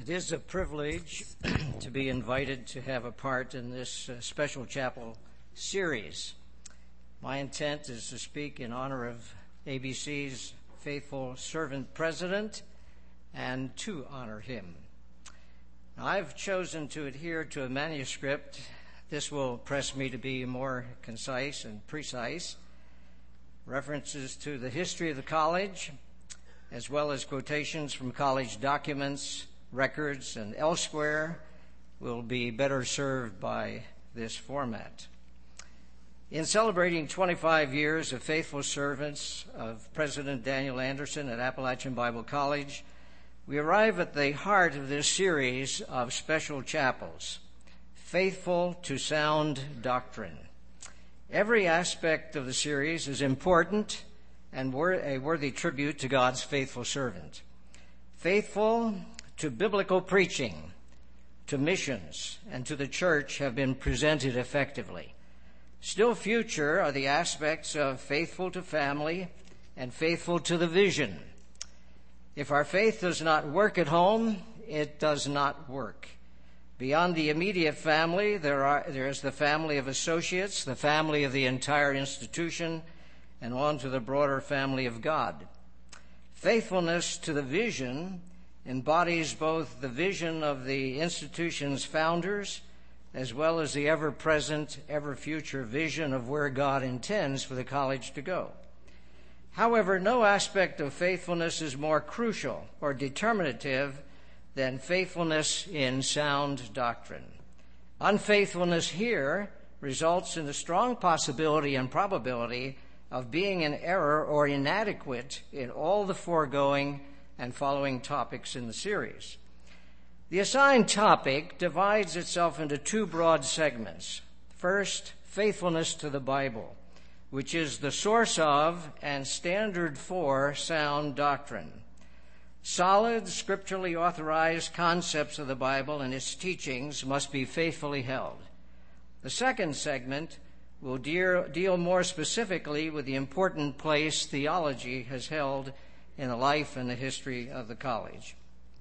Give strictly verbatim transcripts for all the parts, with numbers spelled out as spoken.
It is a privilege to be invited to have a part in this uh, special chapel series. My intent is to speak in honor of A B C's faithful servant president and to honor him. Now, I've chosen to adhere to a manuscript. This will press me to be more concise and precise. References to the history of the college, as well as quotations from college documents, records, and elsewhere, will be better served by this format. In celebrating twenty-five years of faithful servants of President Daniel Anderson at Appalachian Bible College, we arrive at the heart of this series of special chapels, Faithful to Sound Doctrine. Every aspect of the series is important and a worthy tribute to God's faithful servant. Faithful to biblical preaching, to missions, and to the church have been presented effectively. Still future are the aspects of faithful to family and faithful to the vision. If our faith does not work at home, it does not work. Beyond the immediate family, there are there is the family of associates, the family of the entire institution, and on to the broader family of God. Faithfulness to the vision embodies both the vision of the institution's founders as well as the ever-present, ever-future vision of where God intends for the college to go. However, no aspect of faithfulness is more crucial or determinative than faithfulness in sound doctrine. Unfaithfulness here results in the strong possibility and probability of being in error or inadequate in all the foregoing and following topics in the series. The assigned topic divides itself into two broad segments. First, faithfulness to the Bible, which is the source of and standard for sound doctrine. Solid, scripturally authorized concepts of the Bible and its teachings must be faithfully held. The second segment will deal, deal more specifically with the important place theology has held in the life and the history of the college.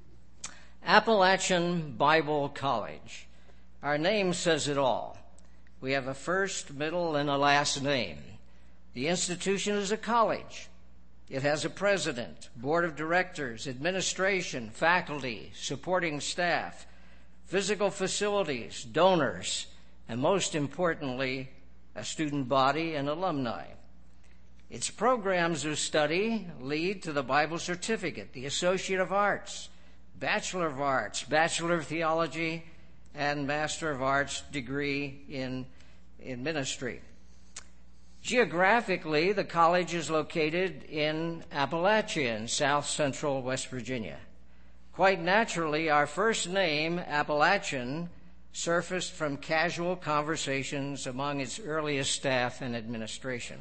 Appalachian Bible College. Our name says it all. We have a first, middle, and a last name. The institution is a college. It has a president, board of directors, administration, faculty, supporting staff, physical facilities, donors, and most importantly, a student body and alumni. Its programs of study lead to the Bible Certificate, the Associate of Arts, Bachelor of Arts, Bachelor of Theology, and Master of Arts degree in, in ministry. Geographically, the college is located in Appalachia in south central West Virginia. Quite naturally, our first name, Appalachian, surfaced from casual conversations among its earliest staff and administration.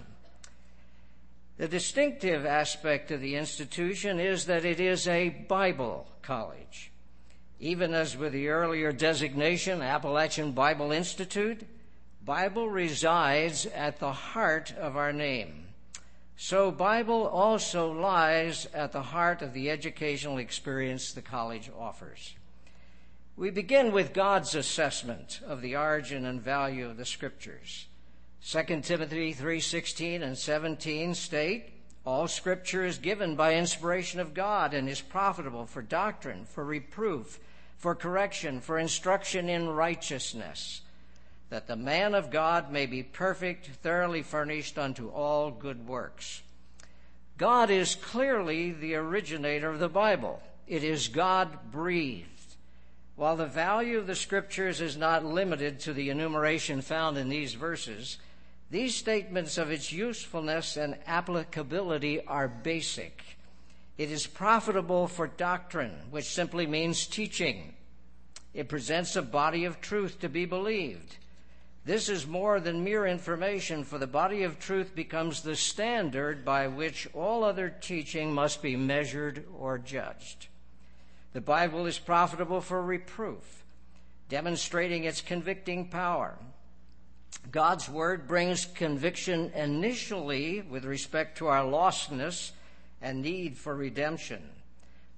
The distinctive aspect of the institution is that it is a Bible college. Even as with the earlier designation, Appalachian Bible Institute, Bible resides at the heart of our name. So Bible also lies at the heart of the educational experience the college offers. We begin with God's assessment of the origin and value of the Scriptures. Second Timothy three sixteen and seventeen state, all Scripture is given by inspiration of God and is profitable for doctrine, for reproof, for correction, for instruction in righteousness, that the man of God may be perfect, thoroughly furnished unto all good works. God is clearly the originator of the Bible. It is God-breathed. While the value of the Scriptures is not limited to the enumeration found in these verses, these statements of its usefulness and applicability are basic. It is profitable for doctrine, which simply means teaching. It presents a body of truth to be believed. This is more than mere information, for the body of truth becomes the standard by which all other teaching must be measured or judged. The Bible is profitable for reproof, demonstrating its convicting power. God's Word brings conviction initially with respect to our lostness and need for redemption.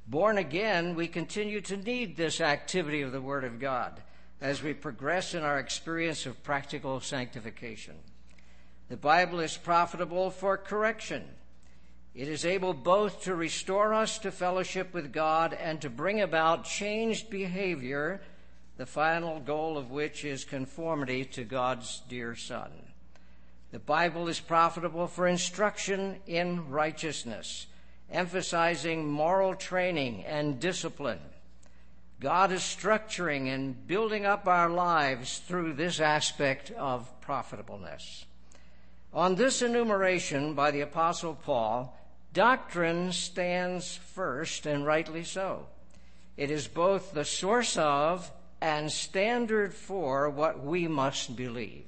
Born again, we continue to need this activity of the Word of God as we progress in our experience of practical sanctification. The Bible is profitable for correction. It is able both to restore us to fellowship with God and to bring about changed behavior, the final goal of which is conformity to God's dear Son. The Bible is profitable for instruction in righteousness, emphasizing moral training and discipline. God is structuring and building up our lives through this aspect of profitableness. On this enumeration by the Apostle Paul, doctrine stands first, and rightly so. It is both the source of and standard for what we must believe.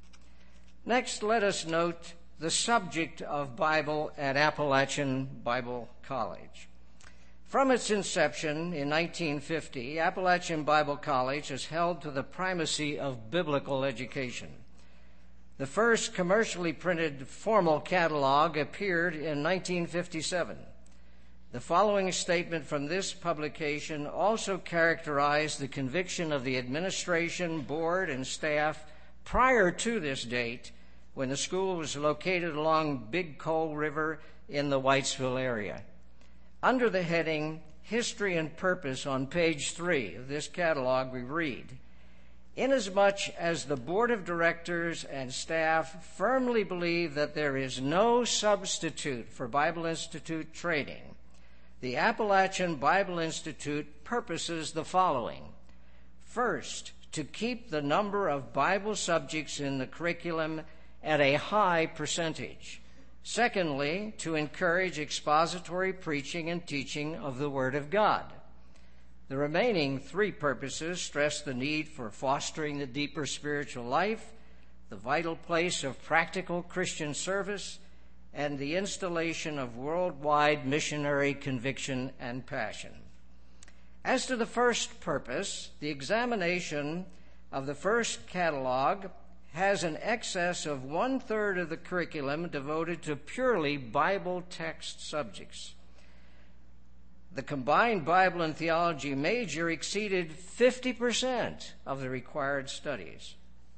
Next, let us note the subject of Bible at Appalachian Bible College. From its inception in nineteen fifty, Appalachian Bible College has held to the primacy of biblical education. The first commercially printed formal catalog appeared in nineteen fifty-seven. The following statement from this publication also characterized the conviction of the administration, board, and staff prior to this date, when the school was located along Big Coal River in the Whitesville area. Under the heading History and Purpose on page three of this catalog, we read, "Inasmuch as the board of directors and staff firmly believe that there is no substitute for Bible Institute training, the Appalachian Bible Institute purposes the following. First, to keep the number of Bible subjects in the curriculum at a high percentage. Secondly, to encourage expository preaching and teaching of the Word of God. The remaining three purposes stress the need for fostering the deeper spiritual life, the vital place of practical Christian service, and the installation of worldwide missionary conviction and passion." As to the first purpose, the examination of the first catalog has an excess of one-third of the curriculum devoted to purely Bible text subjects. The combined Bible and theology major exceeded fifty percent of the required studies.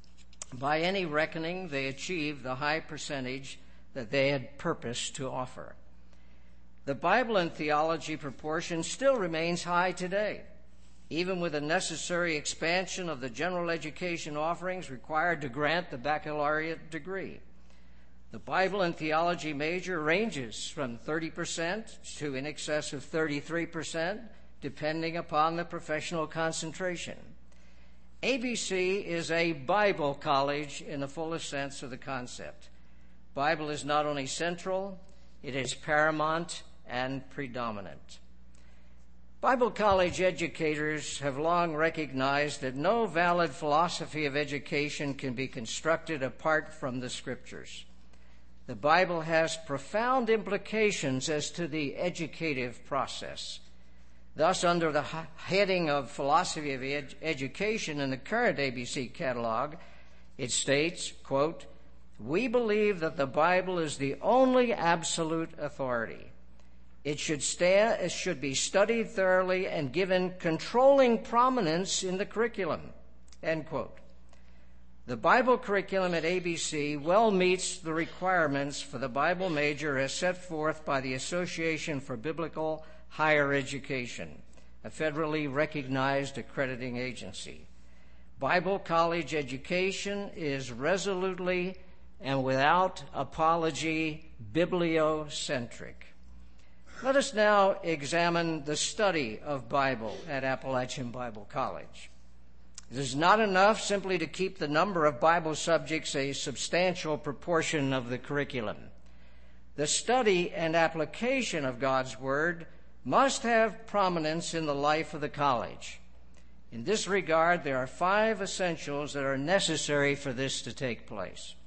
By any reckoning, they achieved the high percentage that they had purposed to offer. The Bible and theology proportion still remains high today, even with the necessary expansion of the general education offerings required to grant the baccalaureate degree. The Bible and theology major ranges from thirty percent to in excess of thirty-three percent, depending upon the professional concentration. A B C is a Bible college in the fullest sense of the concept. Bible is not only central, it is paramount and predominant. Bible college educators have long recognized that no valid philosophy of education can be constructed apart from the Scriptures. The Bible has profound implications as to the educative process. Thus, under the heading of Philosophy of Ed- Education in the current A B C catalog, it states, quote, "We believe that the Bible is the only absolute authority. It should, sta- it should be studied thoroughly and given controlling prominence in the curriculum," end quote. The Bible curriculum at A B C well meets the requirements for the Bible major as set forth by the Association for Biblical Higher Education, a federally recognized accrediting agency. Bible college education is resolutely and without apology bibliocentric. Let us now examine the study of Bible at Appalachian Bible College. It is not enough simply to keep the number of Bible subjects a substantial proportion of the curriculum. The study and application of God's Word must have prominence in the life of the college. In this regard, there are five essentials that are necessary for this to take place.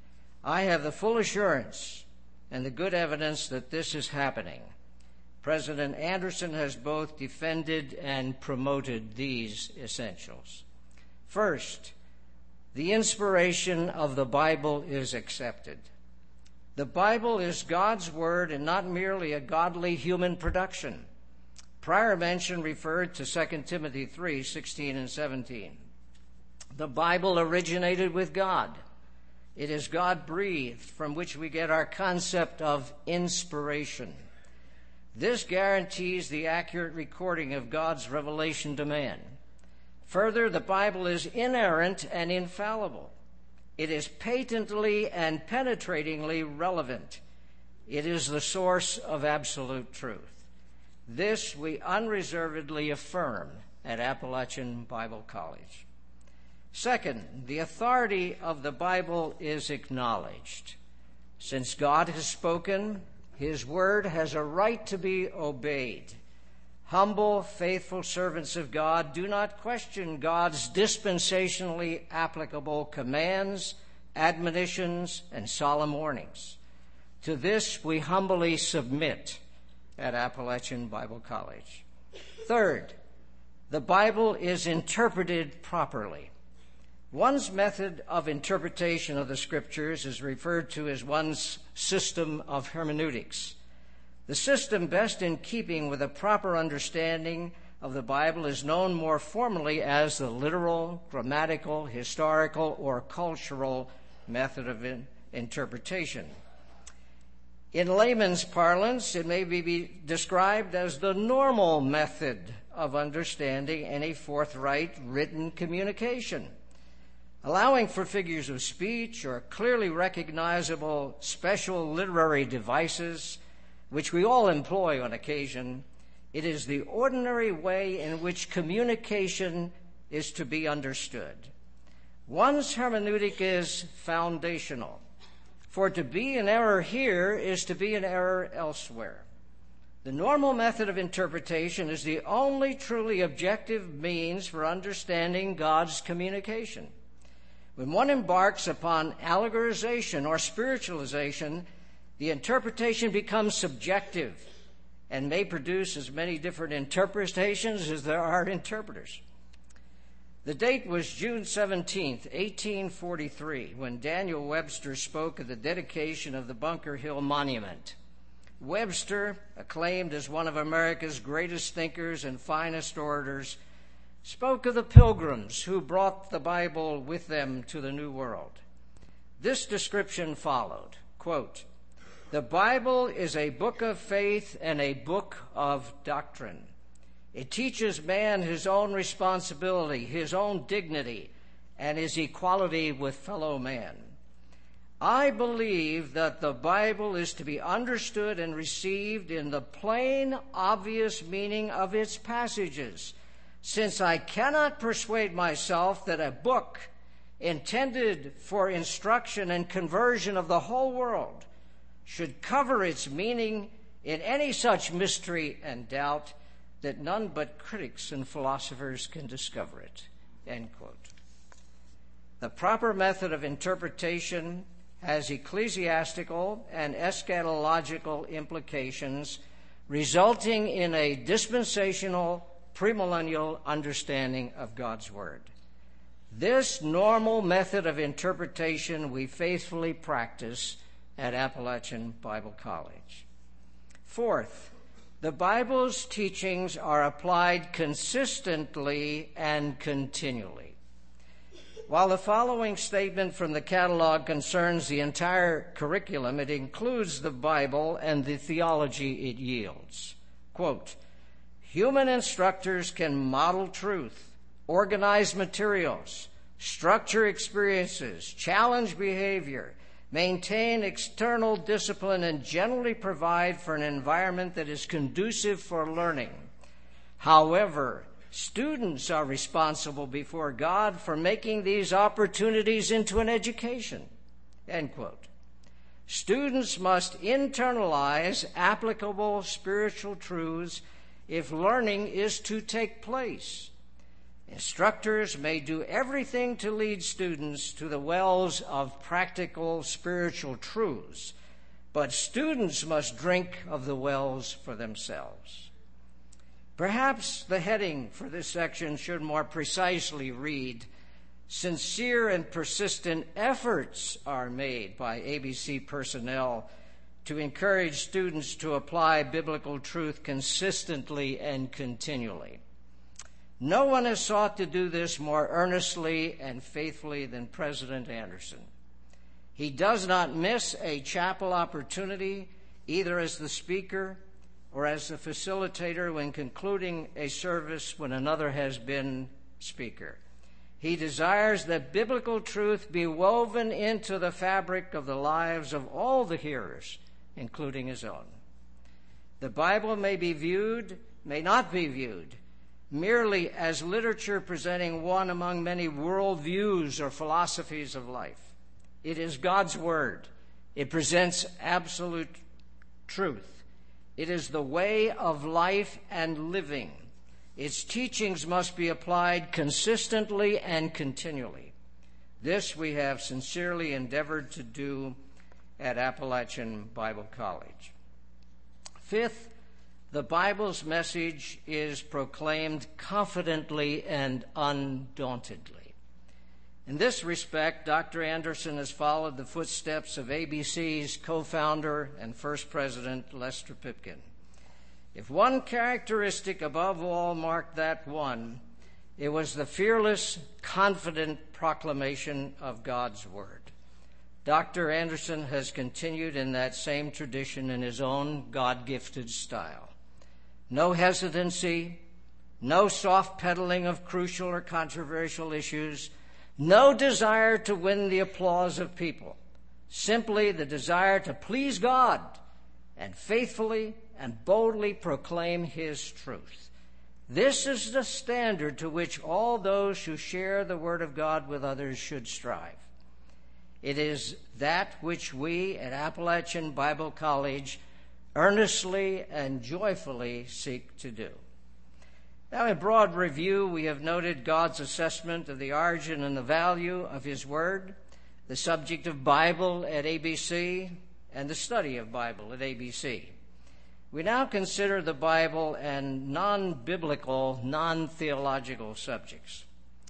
I have the full assurance and the good evidence that this is happening. President Anderson has both defended and promoted these essentials. First, the inspiration of the Bible is accepted. The Bible is God's Word and not merely a godly human production. prior mention referred to Second Timothy three, sixteen and seventeen. The Bible originated with God. It is God-breathed, from which we get our concept of inspiration. This guarantees the accurate recording of God's revelation to man. Further, the Bible is inerrant and infallible. It is patently and penetratingly relevant. It is the source of absolute truth. This we unreservedly affirm at Appalachian Bible College. Second, the authority of the Bible is acknowledged. Since God has spoken, His word has a right to be obeyed. Humble, faithful servants of God do not question God's dispensationally applicable commands, admonitions, and solemn warnings. To this we humbly submit at Appalachian Bible College. Third, the Bible is interpreted properly. One's method of interpretation of the Scriptures is referred to as one's system of hermeneutics. The system best in keeping with a proper understanding of the Bible is known more formally as the literal, grammatical, historical, or cultural method of in- interpretation. In layman's parlance, it may be described as the normal method of understanding any forthright written communication, allowing for figures of speech or clearly recognizable special literary devices, which we all employ on occasion. It is the ordinary way in which communication is to be understood. One's hermeneutic is foundational, for to be in error here is to be in error elsewhere. The normal method of interpretation is the only truly objective means for understanding God's communication. When one embarks upon allegorization or spiritualization, the interpretation becomes subjective and may produce as many different interpretations as there are interpreters. The date was June seventeenth, eighteen forty-three, when Daniel Webster spoke of the dedication of the Bunker Hill Monument. Webster, acclaimed as one of America's greatest thinkers and finest orators, spoke of the pilgrims who brought the Bible with them to the New World. This description followed, quote, "The Bible is a book of faith and a book of doctrine. It teaches man his own responsibility, his own dignity, and his equality with fellow man. I believe that the Bible is to be understood and received in the plain, obvious meaning of its passages, since I cannot persuade myself that a book intended for instruction and conversion of the whole world should cover its meaning in any such mystery and doubt that none but critics and philosophers can discover it." End quote. The proper method of interpretation has ecclesiastical and eschatological implications, resulting in a dispensational premillennial understanding of God's Word. This normal method of interpretation we faithfully practice at Appalachian Bible College. Fourth, the Bible's teachings are applied consistently and continually. While the following statement from the catalog concerns the entire curriculum, it includes the Bible and the theology it yields. Quote, "Human instructors can model truth, organize materials, structure experiences, challenge behavior, maintain external discipline, and generally provide for an environment that is conducive for learning. However, students are responsible before God for making these opportunities into an education." End quote. Students must internalize applicable spiritual truths if learning is to take place. Instructors may do everything to lead students to the wells of practical spiritual truths, but students must drink of the wells for themselves. Perhaps the heading for this section should more precisely read, "Sincere and persistent efforts are made by A B C personnel to encourage students to apply biblical truth consistently and continually. No one has sought to do this more earnestly and faithfully than President Anderson. He does not miss a chapel opportunity, either as the speaker or as the facilitator when concluding a service when another has been speaker. He desires that biblical truth be woven into the fabric of the lives of all the hearers, including his own. The Bible may be viewed, may not be viewed, merely as literature presenting one among many worldviews or philosophies of life. It is God's Word. It presents absolute truth. It is the way of life and living. Its teachings must be applied consistently and continually. This we have sincerely endeavored to do at Appalachian Bible College. Fifth, the Bible's message is proclaimed confidently and undauntedly. In this respect, Doctor Anderson has followed the footsteps of A B C's co-founder and first president, Lester Pipkin. If one characteristic above all marked that one, it was the fearless, confident proclamation of God's Word. Doctor Anderson has continued in that same tradition in his own God-gifted style. No hesitancy, no soft peddling of crucial or controversial issues, no desire to win the applause of people, simply the desire to please God and faithfully and boldly proclaim his truth. This is the standard to which all those who share the Word of God with others should strive. It is that which we at Appalachian Bible College earnestly and joyfully seek to do. Now, in broad review, we have noted God's assessment of the origin and the value of his Word, the subject of Bible at A B C, and the study of Bible at A B C. We now consider the Bible and non-biblical, non-theological subjects.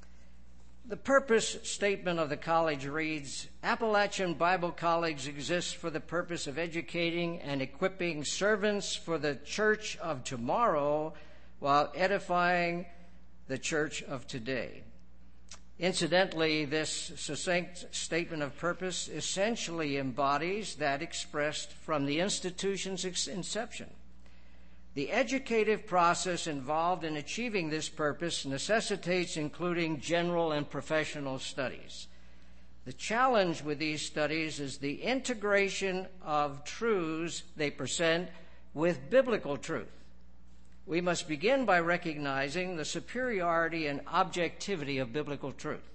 The purpose statement of the college reads, Appalachian Bible College exists for the purpose of educating and equipping servants for the church of tomorrow while edifying the church of today. Incidentally, this succinct statement of purpose essentially embodies that expressed from the institution's inception. The educative process involved in achieving this purpose necessitates including general and professional studies. The challenge with these studies is the integration of truths they present with biblical truth. We must begin by recognizing the superiority and objectivity of biblical truth.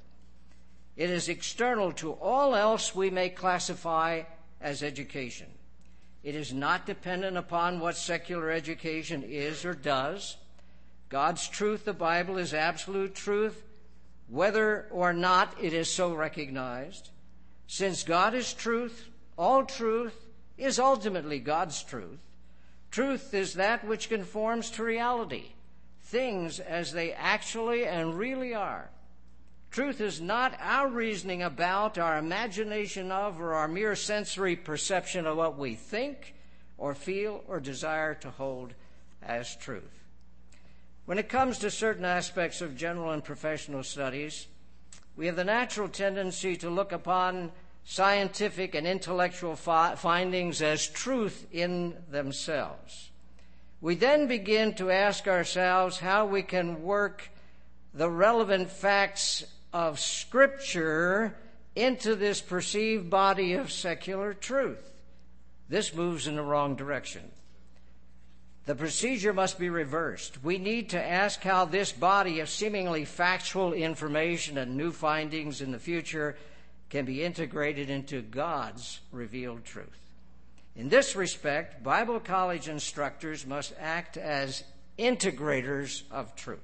It is external to all else we may classify as education. It is not dependent upon what secular education is or does. God's truth, the Bible, is absolute truth, whether or not it is so recognized. Since God is truth, all truth is ultimately God's truth. Truth is that which conforms to reality, things as they actually and really are. Truth is not our reasoning about, our imagination of, or our mere sensory perception of what we think or feel or desire to hold as truth. When it comes to certain aspects of general and professional studies, we have the natural tendency to look upon scientific and intellectual fi- findings as truth in themselves. We then begin to ask ourselves how we can work the relevant facts of Scripture into this perceived body of secular truth. This moves in the wrong direction. The procedure must be reversed. We need to ask how this body of seemingly factual information and new findings in the future can be integrated into God's revealed truth. In this respect, Bible college instructors must act as integrators of truth.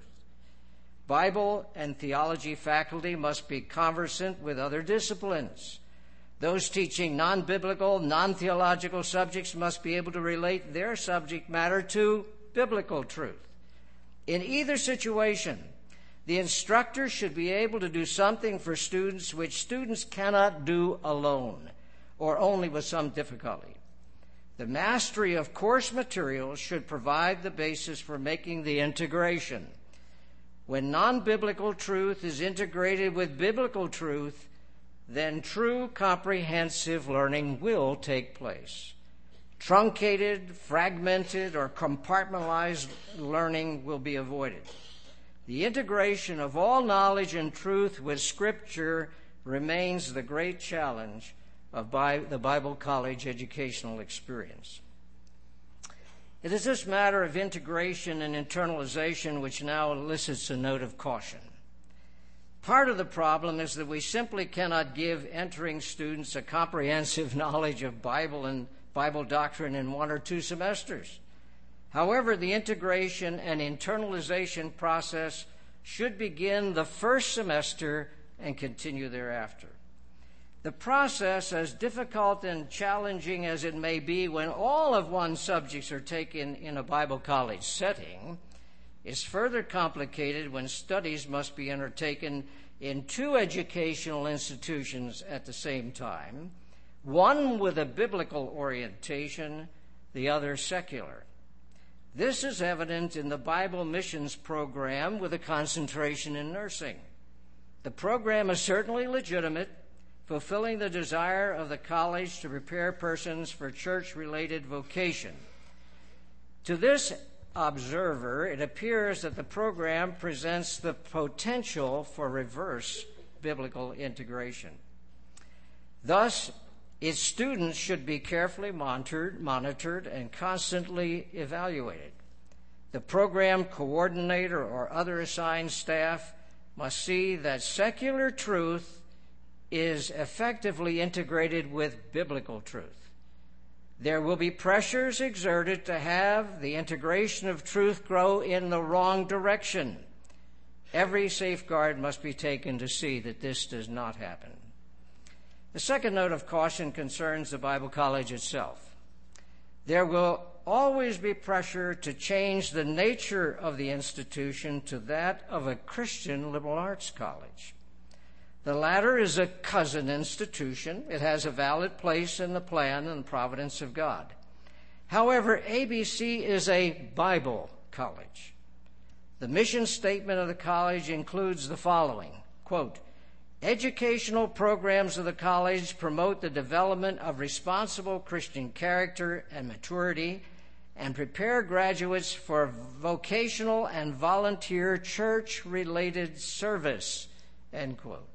Bible and theology faculty must be conversant with other disciplines. Those teaching non-biblical, non-theological subjects must be able to relate their subject matter to biblical truth. In either situation, the instructor should be able to do something for students which students cannot do alone or only with some difficulty. The mastery of course materials should provide the basis for making the integration. When non-biblical truth is integrated with biblical truth, then true comprehensive learning will take place. Truncated, fragmented, or compartmentalized learning will be avoided. The integration of all knowledge and truth with Scripture remains the great challenge of the Bible College educational experience. It is this matter of integration and internalization which now elicits a note of caution. Part of the problem is that we simply cannot give entering students a comprehensive knowledge of Bible and Bible doctrine in one or two semesters. However, the integration and internalization process should begin the first semester and continue thereafter. The process, as difficult and challenging as it may be when all of one's subjects are taken in a Bible college setting, is further complicated when studies must be undertaken in two educational institutions at the same time, one with a biblical orientation, the other secular. This is evident in the Bible missions program with a concentration in nursing. The program is certainly legitimate, fulfilling the desire of the college to prepare persons for church-related vocation. To this observer, it appears that the program presents the potential for reverse biblical integration. Thus, its students should be carefully monitored, monitored and constantly evaluated. The program coordinator or other assigned staff must see that secular truth is effectively integrated with biblical truth. There will be pressures exerted to have the integration of truth grow in the wrong direction. Every safeguard must be taken to see that this does not happen. The second note of caution concerns the Bible College itself. There will always be pressure to change the nature of the institution to that of a Christian liberal arts college. The latter is a cousin institution. It has a valid place in the plan and providence of God. However, A B C is a Bible college. The mission statement of the college includes the following, quote, educational programs of the college promote the development of responsible Christian character and maturity and prepare graduates for vocational and volunteer church-related service, end quote.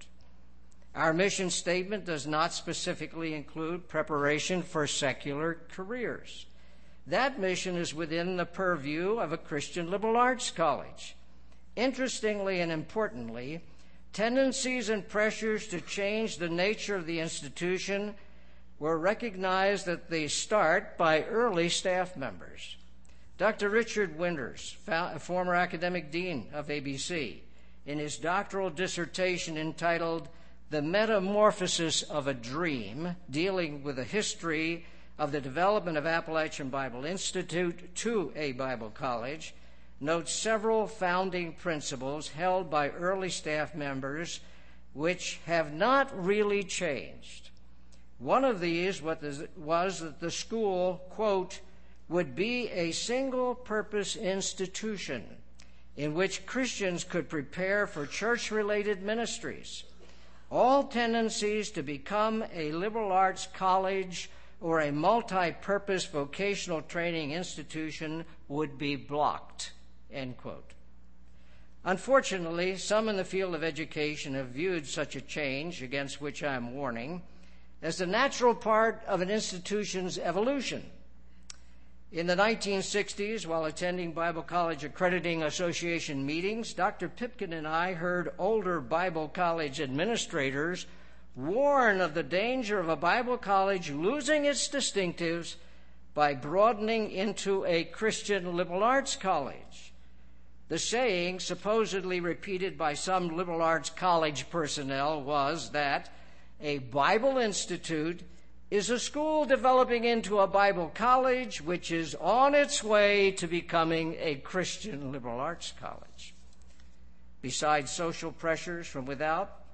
Our mission statement does not specifically include preparation for secular careers. That mission is within the purview of a Christian liberal arts college. Interestingly and importantly, tendencies and pressures to change the nature of the institution were recognized at the start by early staff members. Doctor Richard Winters, former academic dean of A B C, in his doctoral dissertation entitled The Metamorphosis of a Dream, dealing with the history of the development of Appalachian Bible Institute to a Bible college, notes several founding principles held by early staff members which have not really changed. One of these was that the school, quote, would be a single-purpose institution in which Christians could prepare for church-related ministries. All tendencies to become a liberal arts college or a multi-purpose vocational training institution would be blocked, end quote. Unfortunately, some in the field of education have viewed such a change, against which I am warning, as the natural part of an institution's evolution. In the nineteen sixties, while attending Bible College Accrediting Association meetings, Doctor Pipkin and I heard older Bible college administrators warn of the danger of a Bible college losing its distinctives by broadening into a Christian liberal arts college. The saying, supposedly repeated by some liberal arts college personnel, was that a Bible institute is a school developing into a Bible college which is on its way to becoming a Christian liberal arts college. Besides social pressures from without,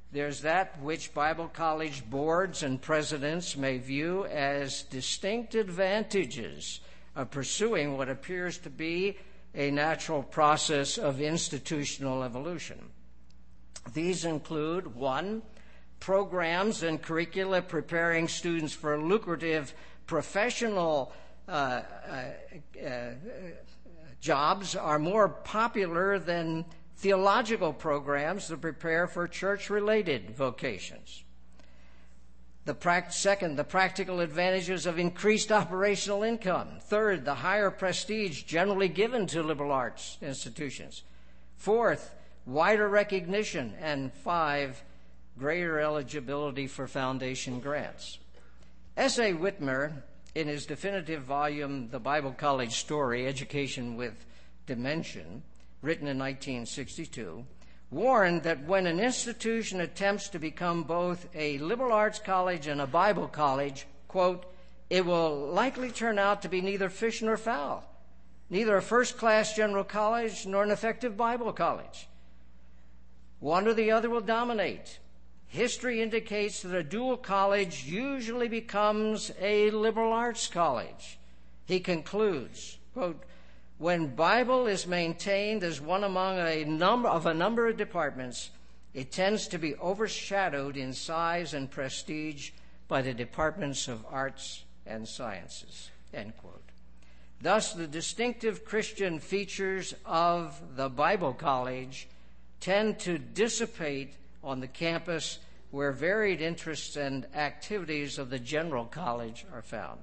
There's that which Bible college boards and presidents may view as distinct advantages of pursuing what appears to be a natural process of institutional evolution. These include, one, programs and curricula preparing students for lucrative professional uh, uh, uh, jobs are more popular than theological programs that prepare for church-related vocations. The pra- second, the practical advantages of increased operational income. Third, the higher prestige generally given to liberal arts institutions. Fourth, wider recognition. And five, greater eligibility for foundation grants. S A Whitmer, in his definitive volume, The Bible College Story, Education with Dimension, written in nineteen sixty-two, warned that when an institution attempts to become both a liberal arts college and a Bible college, quote, it will likely turn out to be neither fish nor fowl, neither a first-class general college nor an effective Bible college. One or the other will dominate. History indicates that a dual college usually becomes a liberal arts college. He concludes, quote, when Bible is maintained as one among a number of a number of departments, it tends to be overshadowed in size and prestige by the departments of arts and sciences, end quote. Thus, the distinctive Christian features of the Bible college tend to dissipate on the campus where varied interests and activities of the general college are found.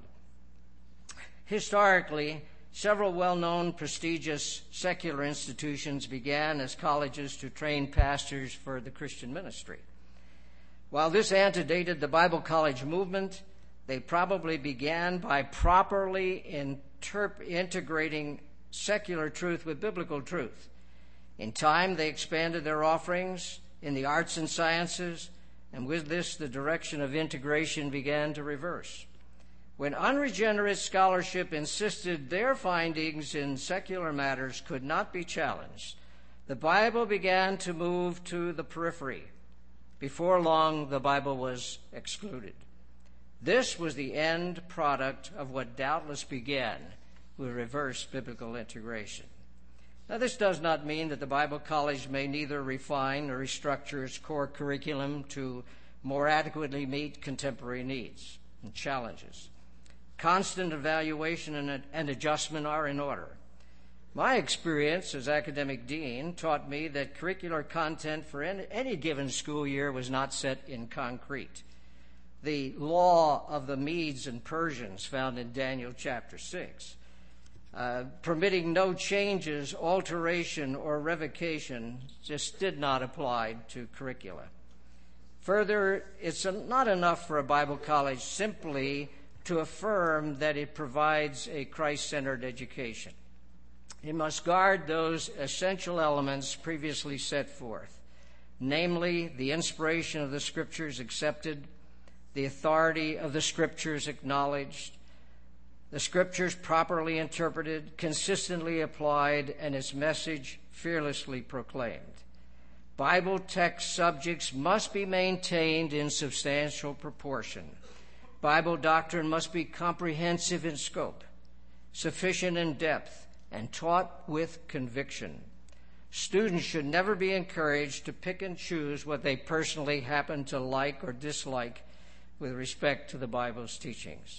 Historically, several well-known, prestigious secular institutions began as colleges to train pastors for the Christian ministry. While this antedated the Bible college movement, they probably began by properly interp- integrating secular truth with biblical truth. In time, they expanded their offerings in the arts and sciences, and with this, the direction of integration began to reverse. When unregenerate scholarship insisted their findings in secular matters could not be challenged, the Bible began to move to the periphery. Before long, the Bible was excluded. This was the end product of what doubtless began with reverse biblical integration. Now, this does not mean that the Bible College may neither refine or restructure its core curriculum to more adequately meet contemporary needs and challenges. Constant evaluation and, and adjustment are in order. My experience as academic dean taught me that curricular content for any, any given school year was not set in concrete. The law of the Medes and Persians found in Daniel chapter six, uh, permitting no changes, alteration, or revocation, just did not apply to curricula. Further, it's not enough for a Bible college simply to affirm that it provides a Christ-centered education. It must guard those essential elements previously set forth, namely the inspiration of the Scriptures accepted, the authority of the Scriptures acknowledged, the Scriptures properly interpreted, consistently applied, and its message fearlessly proclaimed. Bible text subjects must be maintained in substantial proportion. Bible doctrine must be comprehensive in scope, sufficient in depth, and taught with conviction. Students should never be encouraged to pick and choose what they personally happen to like or dislike with respect to the Bible's teachings.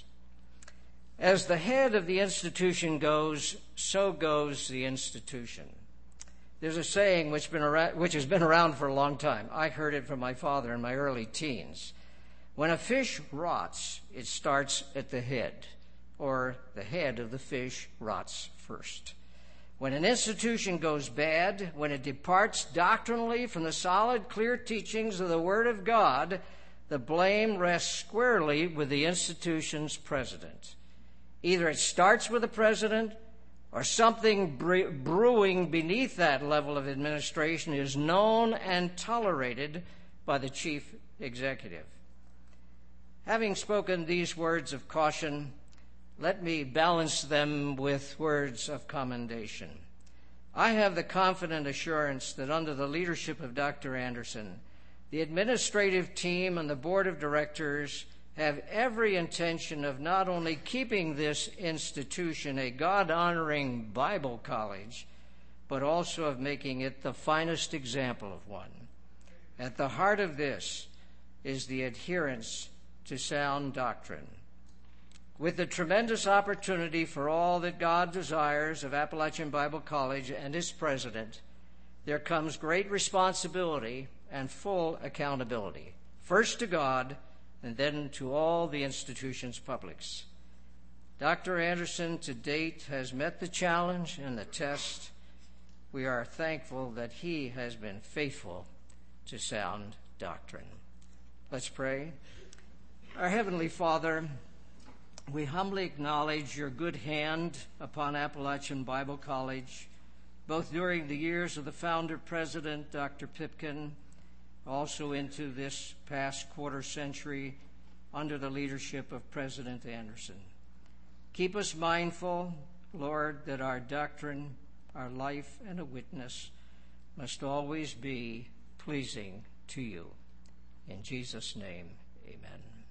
As the head of the institution goes, so goes the institution. There's a saying which, been around, which has been around for a long time. I heard it from my father in my early teens. When a fish rots, it starts at the head, or the head of the fish rots first. When an institution goes bad, when it departs doctrinally from the solid, clear teachings of the Word of God, the blame rests squarely with the institution's president. Either it starts with the president, or something bre- brewing beneath that level of administration is known and tolerated by the chief executive. Having spoken these words of caution, let me balance them with words of commendation. I have the confident assurance that under the leadership of Doctor Anderson, The administrative team and the board of directors have every intention of not only keeping this institution a God-honoring Bible college, but also of making it the finest example of one. At the heart of this is the adherence to sound doctrine. With the tremendous opportunity for all that God desires of Appalachian Bible College and its president, there comes great responsibility and full accountability, first to God and then to all the institution's publics. Doctor Anderson to date has met the challenge and the test. We are thankful that he has been faithful to sound doctrine. Let's pray. Our Heavenly Father, we humbly acknowledge your good hand upon Appalachian Bible College, both during the years of the founder-president, Doctor Pipkin, also into this past quarter century under the leadership of President Anderson. Keep us mindful, Lord, that our doctrine, our life, and a witness must always be pleasing to you. In Jesus' name, amen.